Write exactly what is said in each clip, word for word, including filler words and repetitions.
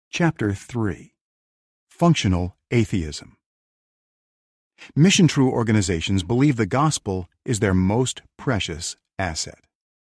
Chapter three. Functional Atheism. Mission True organizations believe the gospel is their most precious asset.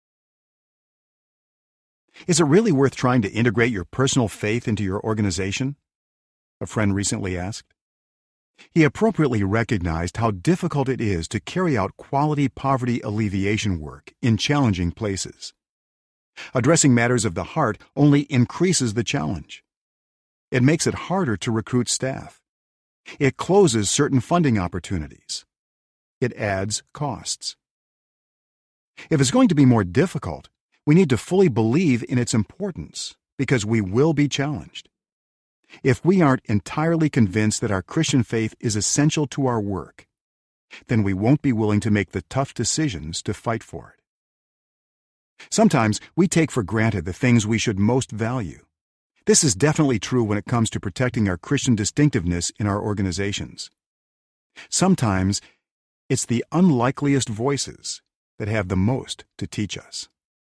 Is it really worth trying to integrate your personal faith into your organization? A friend recently asked. He appropriately recognized how difficult it is to carry out quality poverty alleviation work in challenging places. Addressing matters of the heart only increases the challenge. It makes it harder to recruit staff. It closes certain funding opportunities. It adds costs. If it's going to be more difficult, we need to fully believe in its importance because we will be challenged. If we aren't entirely convinced that our Christian faith is essential to our work, then we won't be willing to make the tough decisions to fight for it. Sometimes we take for granted the things we should most value. This is definitely true when it comes to protecting our Christian distinctiveness in our organizations. Sometimes it's the unlikeliest voices that have the most to teach us.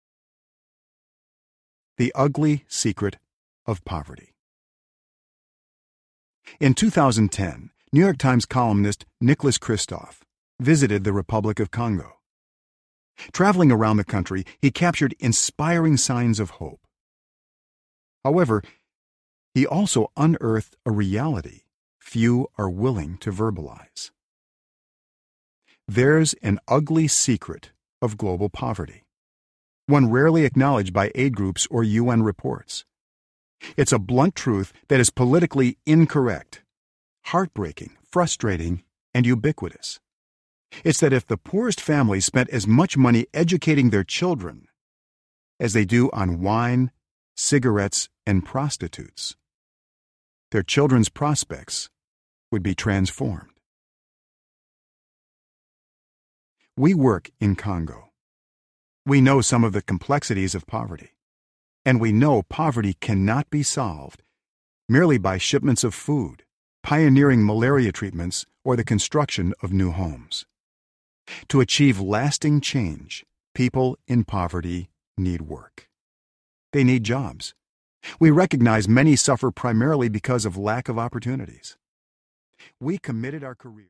The Ugly Secret of Poverty. In two thousand ten, New York Times columnist Nicholas Kristof visited the Republic of Congo. Traveling around the country, he captured inspiring signs of hope. However, he also unearthed a reality few are willing to verbalize. There's an ugly secret of global poverty, one rarely acknowledged by aid groups or U N reports. It's a blunt truth that is politically incorrect, heartbreaking, frustrating, and ubiquitous. It's that if the poorest families spent as much money educating their children as they do on wine, cigarettes, and prostitutes, their children's prospects would be transformed. We work in Congo. We know some of the complexities of poverty, and we know poverty cannot be solved merely by shipments of food, pioneering malaria treatments, or the construction of new homes. To achieve lasting change, people in poverty need work. They need jobs. We recognize many suffer primarily because of lack of opportunities. We committed our career